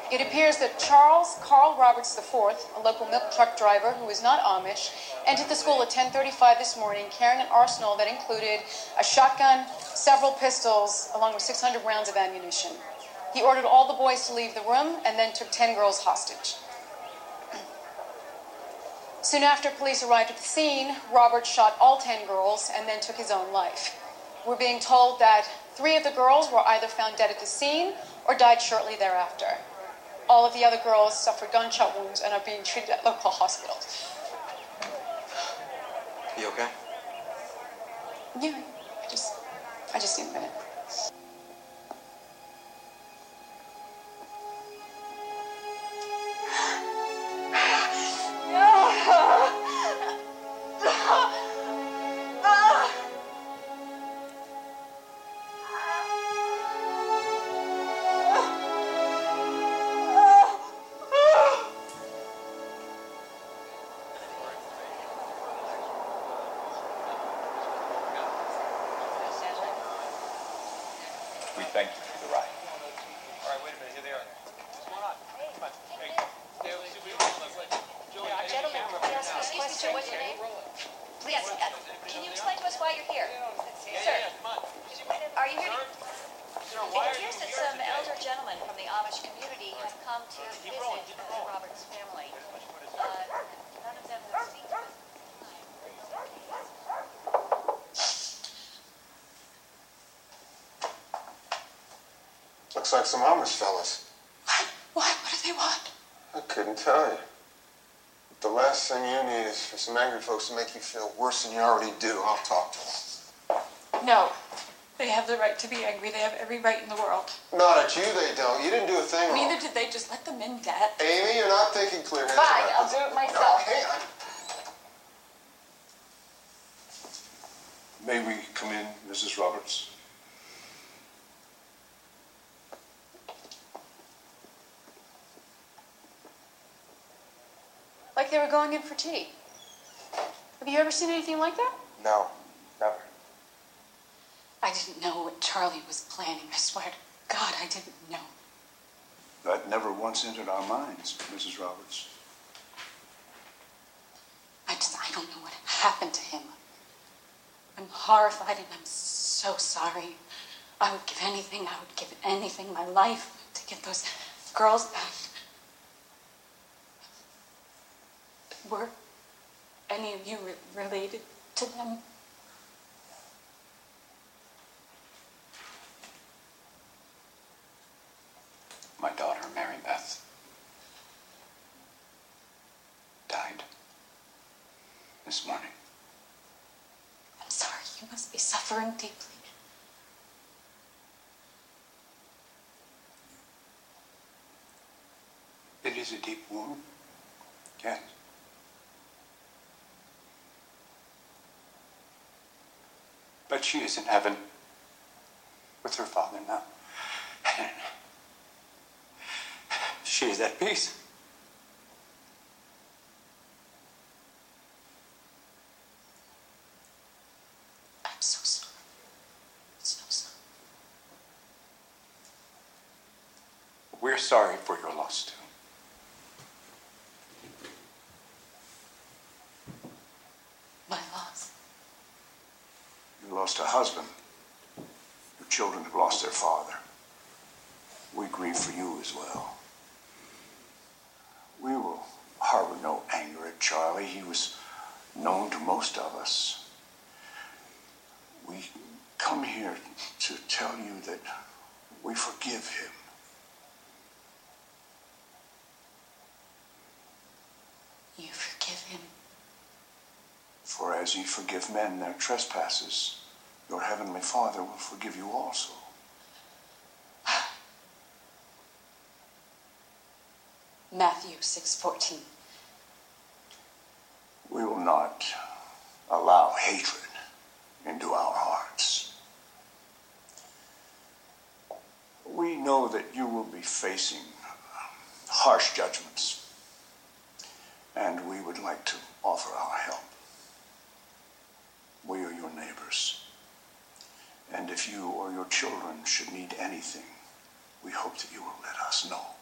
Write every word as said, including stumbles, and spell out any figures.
It appears that Charles Carl Roberts the fourth, a local milk truck driver who is not Amish, entered the school at ten thirty-five this morning carrying an arsenal that included a shotgun, several pistols, along with six hundred rounds of ammunition. He ordered all the boys to leave the room and then took ten girls hostage. Soon after police arrived at the scene, Roberts shot all ten girls and then took his own life. We're being told that three of the girls were either found dead at the scene or died shortly thereafter. All of the other girls suffered gunshot wounds and are being treated at local hospitals. You okay? Yeah, I just, I just need a minute. We thank you for the ride. All right, wait a minute. Here they are. What's going on? Hey, come on. Hey, stay over there. Joey, Yeah, gentlemen, can I ask you a question? What's your name? Please, uh, can you explain to us why you're here? Yeah, Sir, yeah, come on. are you here to... Sir, why It are you appears that here some today? elder gentlemen from the Amish community have come to Keep rolling, visit keep uh, rolling. Robert's family. Uh, none of them have seen us. Looks like some Amish fellas. What? Why? What do they want? I couldn't tell you. But the last thing you need is for some angry folks to make you feel worse than you already do. I'll talk to them. No. They have the right to be angry. They have every right in the world. Not at you, they don't. You didn't do a thing wrong. Neither did they. Just let them in, Dad. Amy, you're not thinking clear. Fine, I'll do it myself. No, hang on. May we come in, Missus Roberts? Like they were going in for tea. Have you ever seen anything like that? No, never. I didn't know what Charlie was planning. I swear to God, I didn't know. That never once entered our minds, Missus Roberts. I just, I don't know what happened to him. I'm horrified and I'm so sorry. I would give anything, I would give anything, my life, to get those girls back. Were any of you re- related to them? My daughter, Mary Beth, died this morning. I'm sorry, you must be suffering deeply. It is a deep wound, yes. But she is in heaven with her father now. And she is at peace. I'm so sorry. So sorry. We're sorry for your loss, too. My loss. You lost a husband. Your children have lost their father. We grieve for you as well. We will harbor no anger at Charlie. He was known to most of us. We come here to tell you that we forgive him. You forgive him? For as ye forgive men their trespasses, your heavenly Father will forgive you also. Matthew six fourteen. We will not allow hatred into our hearts. We know that you will be facing harsh judgments, and we would like to offer our help. We are your neighbors, and if you or your children should need anything, we hope that you will let us know.